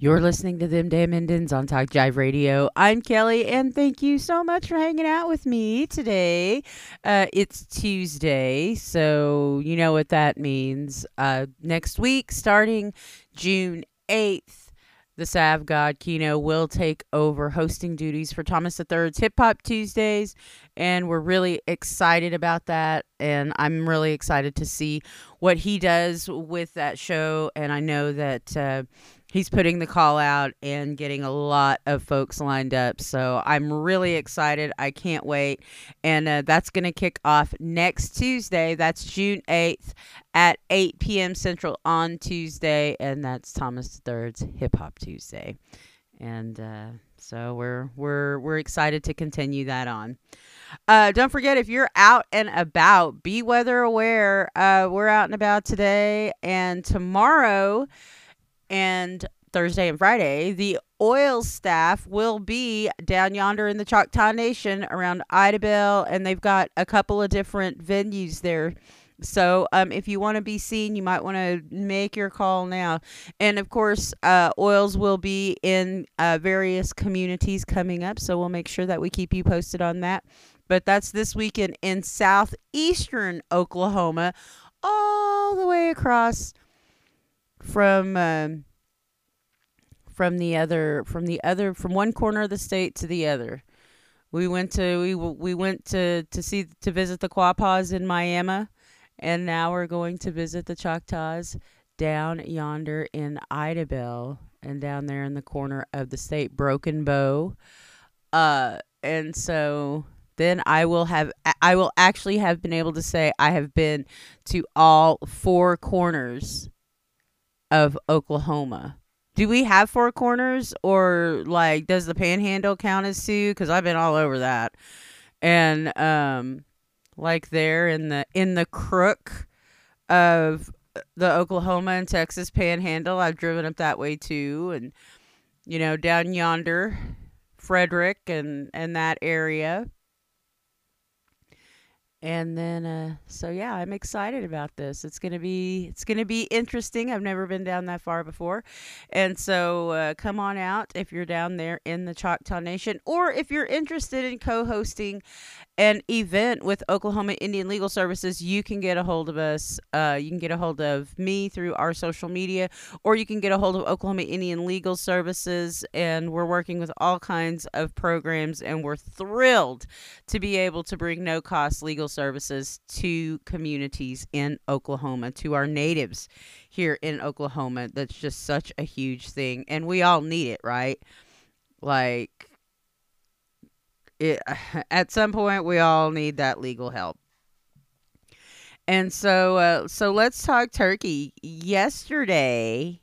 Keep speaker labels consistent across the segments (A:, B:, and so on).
A: You're listening to Them Damn Indians on Talk Jive Radio. I'm Kelly, and thank you so much for hanging out with me today. It's Tuesday, so you know what that means. Next week, starting June 8th, the Sav God Kino will take over hosting duties for Thomas III's Hip Hop Tuesdays, and we're really excited about that. And I'm really excited to see what he does with that show. And I know that he's putting the call out and getting a lot of folks lined up. So I'm really excited. I can't wait. And that's going to kick off next Tuesday. That's June 8th at 8 p.m. Central on Tuesday. And that's Thomas III's Hip Hop Tuesday. And so we're excited to continue that on. Don't forget, if you're out and about, be weather aware. We're out and about today and tomorrow. And Thursday and Friday, the oil staff will be down yonder in the Choctaw Nation around Idabel, and they've got a couple of different venues there. So if you want to be seen, you might want to make your call now. And, of course, oils will be in various communities coming up, so we'll make sure that we keep you posted on that. But that's this weekend in southeastern Oklahoma, all the way across from one corner of the state to the other. We went to visit the Quapaws in Miami, and now we're going to visit the Choctaws down yonder in Idabel and down there in the corner of the state, Broken Bow. And so then I will actually have been able to say I have been to all four corners of Oklahoma. Do we have four corners, or like does the Panhandle count as two? Because I've been all over that, and like there in the crook of the Oklahoma and Texas Panhandle, I've driven up that way too, and down yonder, Frederick and that area. And then, so yeah, I'm excited about this. It's gonna be interesting. I've never been down that far before, and so come on out if you're down there in the Choctaw Nation, or if you're interested in co-hosting an event with Oklahoma Indian Legal Services. You can get a hold of us. You can get a hold of me through our social media, or you can get a hold of Oklahoma Indian Legal Services, and we're working with all kinds of programs, and we're thrilled to be able to bring no-cost legal services to communities in Oklahoma, to our natives here in Oklahoma. That's just such a huge thing, and we all need it, right? Like, at some point, we all need that legal help. And so let's talk turkey. Yesterday,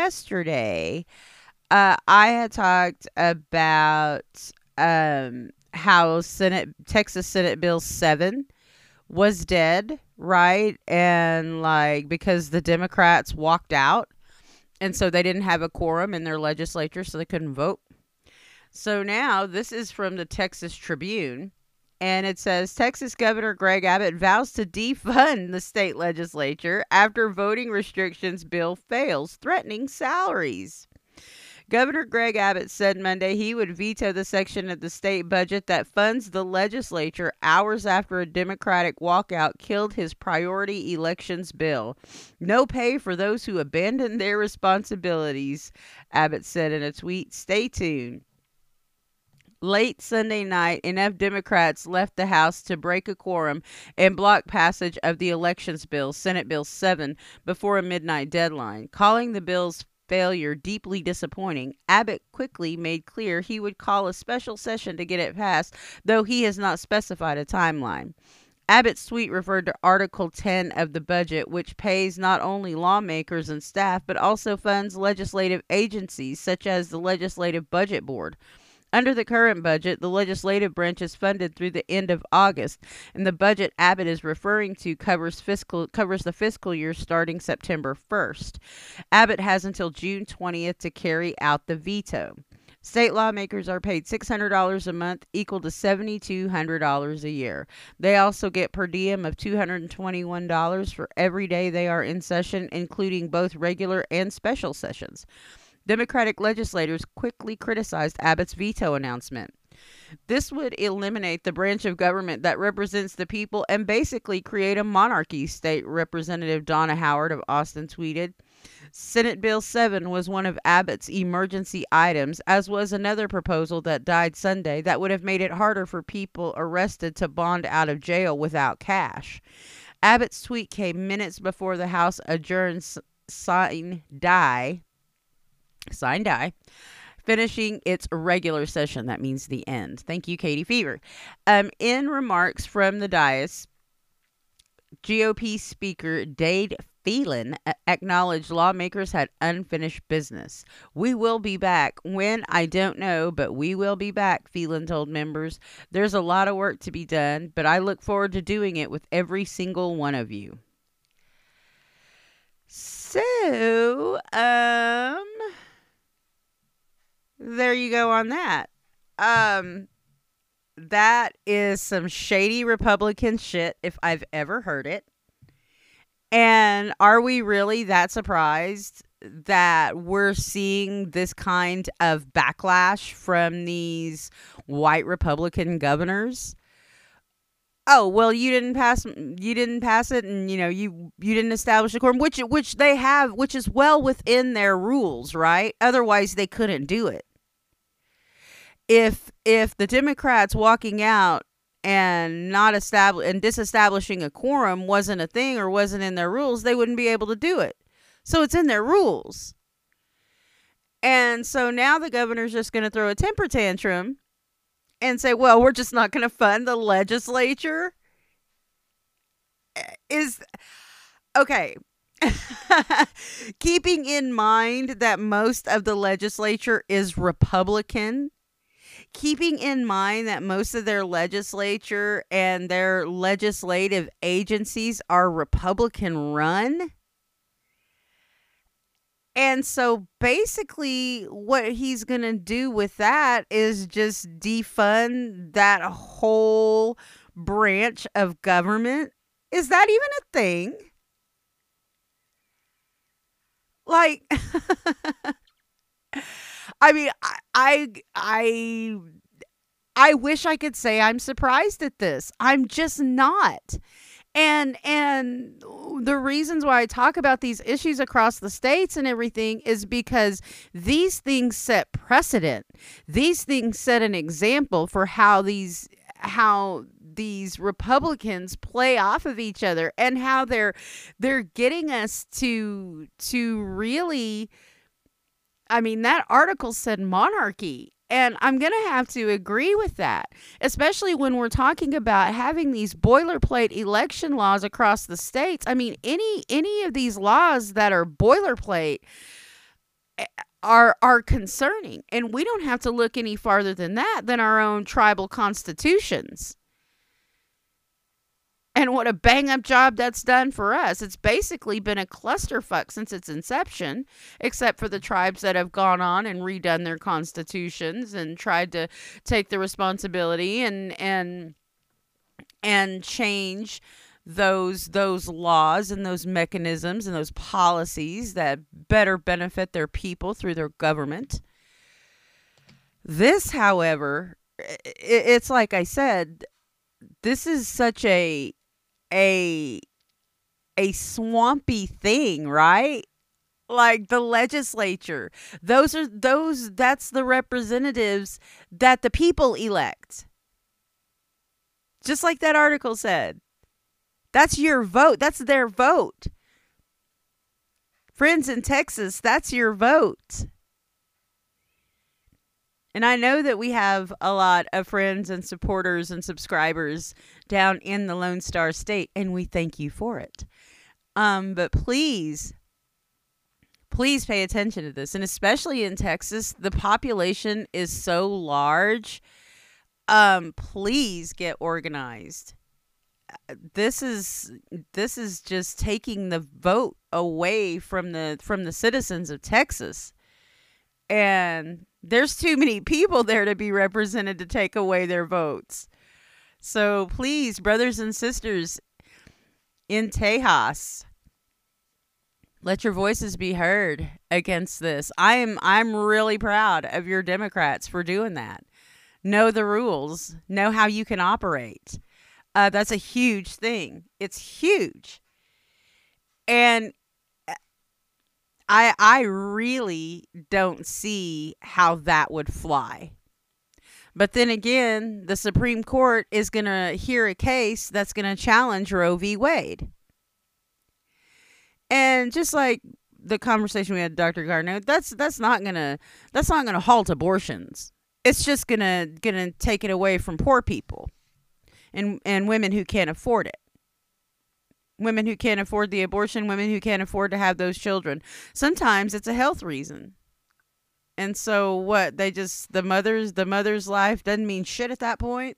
A: I had talked about how Texas Senate Bill 7 was dead, right? And like, because the Democrats walked out, and so they didn't have a quorum in their legislature, so they couldn't vote. So now this is from the Texas Tribune, and it says Texas Governor Greg Abbott vows to defund the state legislature after voting restrictions bill fails, threatening salaries. Governor Greg Abbott said Monday he would veto the section of the state budget that funds the legislature hours after a Democratic walkout killed his priority elections bill. No pay for those who abandon their responsibilities, Abbott said in a tweet. Stay tuned. Late Sunday night, enough Democrats left the House to break a quorum and block passage of the elections bill, Senate Bill 7, before a midnight deadline. Calling the bill's failure deeply disappointing, Abbott quickly made clear he would call a special session to get it passed, though he has not specified a timeline. Abbott's tweet referred to Article 10 of the budget, which pays not only lawmakers and staff, but also funds legislative agencies such as the Legislative Budget Board. Under the current budget, the legislative branch is funded through the end of August, and the budget Abbott is referring to covers the fiscal year starting September 1st. Abbott has until June 20th to carry out the veto. State lawmakers are paid $600 a month, equal to $7,200 a year. They also get per diem of $221 for every day they are in session, including both regular and special sessions. Democratic legislators quickly criticized Abbott's veto announcement. This would eliminate the branch of government that represents the people and basically create a monarchy, State Representative Donna Howard of Austin tweeted. Senate Bill 7 was one of Abbott's emergency items, as was another proposal that died Sunday that would have made it harder for people arrested to bond out of jail without cash. Abbott's tweet came minutes before the House adjourned sine die, finishing its regular session. That means the end. Thank you, Katie Fever. In remarks from the dais, GOP Speaker Dade Phelan acknowledged lawmakers had unfinished business. We will be back. When, I don't know, but we will be back, Phelan told members. There's a lot of work to be done, but I look forward to doing it with every single one of you. So, there you go on that. That is some shady Republican shit if I've ever heard it. And are we really that surprised that we're seeing this kind of backlash from these white Republican governors? Oh, well, you didn't pass it, and you didn't establish a quorum, which they have, which is well within their rules, right? Otherwise they couldn't do it. If the Democrats walking out and disestablishing a quorum wasn't a thing or wasn't in their rules, they wouldn't be able to do it. So it's in their rules. And so now the governor's just going to throw a temper tantrum and say, well, we're just not going to fund the legislature. Okay. Keeping in mind that most of the legislature is Republican, keeping in mind that most of their legislature and their legislative agencies are Republican run. And so basically what he's going to do with that is just defund that whole branch of government. Is that even a thing? Like, I mean, I wish I could say I'm surprised at this. I'm just not. And the reasons why I talk about these issues across the states and everything is because these things set precedent. These things set an example for how these Republicans play off of each other, and how they're getting us to really, I mean, that article said monarchy. And I'm going to have to agree with that, especially when we're talking about having these boilerplate election laws across the states. I mean, any of these laws that are boilerplate are concerning. And we don't have to look any farther than that, than our own tribal constitutions. And what a bang-up job that's done for us. It's basically been a clusterfuck since its inception, except for the tribes that have gone on and redone their constitutions and tried to take the responsibility and change those laws and those mechanisms and those policies that better benefit their people through their government. This, however, it's like I said, this is such a swampy thing, right? Like the legislature, that's the representatives that the people elect. Just like that article said, that's your vote. That's their vote. Friends in Texas, that's your vote. And I know that we have a lot of friends and supporters and subscribers down in the Lone Star State, and we thank you for it. But please pay attention to this. And especially in Texas, the population is so large. Please get organized. This is just taking the vote away from the citizens of Texas. And there's too many people there to be represented to take away their votes. So please, brothers and sisters in Tejas, Let your voices be heard against this. I'm really proud of your Democrats for doing that. Know the rules. Know how you can operate. That's a huge thing. It's huge. And I really don't see how that would fly. But then again, the Supreme Court is going to hear a case that's going to challenge Roe v. Wade. And just like the conversation we had with Dr. Gardner, that's not gonna halt abortions. It's just gonna take it away from poor people and women who can't afford it. Women who can't afford the abortion, women who can't afford to have those children. Sometimes it's a health reason. And so what, the mother's life doesn't mean shit at that point.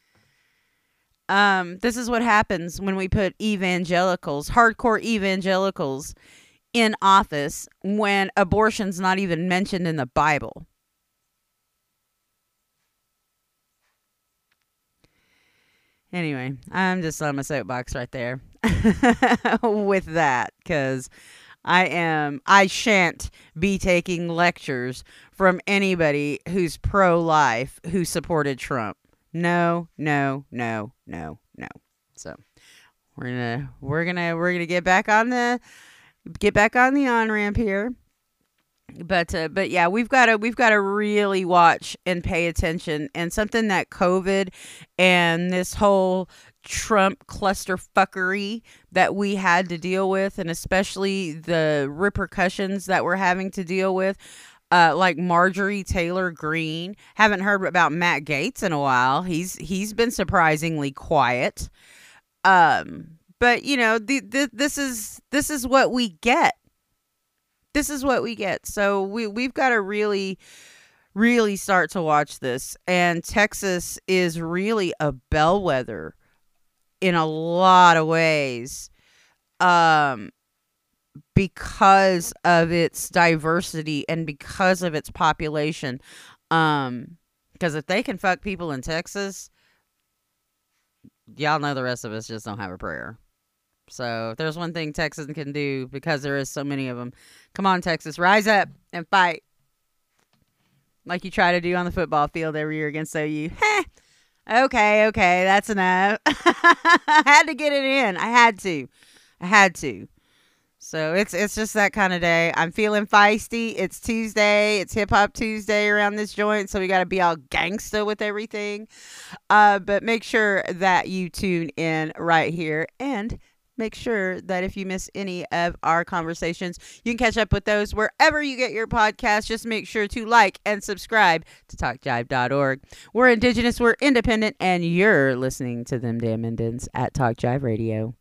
A: This is what happens when we put hardcore evangelicals in office when abortion's not even mentioned in the Bible. Anyway, I'm just on my soapbox right there with that, because I shan't be taking lectures from anybody who's pro-life who supported Trump. No. So we're gonna get back on the on-ramp here. But yeah, we've got to really watch and pay attention. And something that COVID and this whole Trump clusterfuckery that we had to deal with, and especially the repercussions that we're having to deal with, like Marjorie Taylor Greene. Haven't heard about Matt Gaetz in a while. He's been surprisingly quiet. But you know, this is what we get. This is what we get. So we've got to really, really start to watch this. And Texas is really a bellwether in a lot of ways, because of its diversity and because of its population. Because if they can fuck people in Texas, y'all know the rest of us just don't have a prayer. So if there's one thing Texas can do, because there is so many of them, come on, Texas, rise up and fight like you try to do on the football field every year against OU. Okay, that's enough. I had to get it in. I had to. So it's just that kind of day. I'm feeling feisty. It's Tuesday. It's Hip Hop Tuesday around this joint, so we got to be all gangsta with everything. But make sure that you tune in right here, and make sure that if you miss any of our conversations, you can catch up with those wherever you get your podcast. Just make sure to like and subscribe to TalkJive.org. We're Indigenous, we're independent, and you're listening to them damn Indians at Talk Jive Radio.